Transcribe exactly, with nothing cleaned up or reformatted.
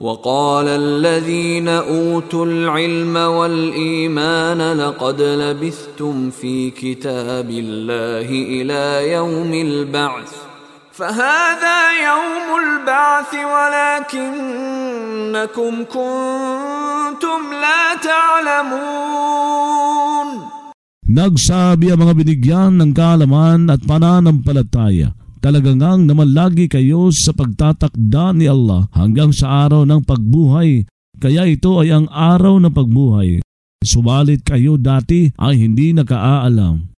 وقال الذين أوتوا العلم والإيمان لقد لبثتم في كتاب الله إلى يوم البعث فهذا يوم البعث ولكنكم كنتم لا تعلمون. Nagsabi ang mga binigyan ng kaalaman at pananampalataya, talaga ngang namalagi kayo sa pagtatakda ni Allah hanggang sa araw ng pagbuhay, kaya ito ay ang araw ng pagbuhay. Subalit kayo dati ay hindi nakaalam.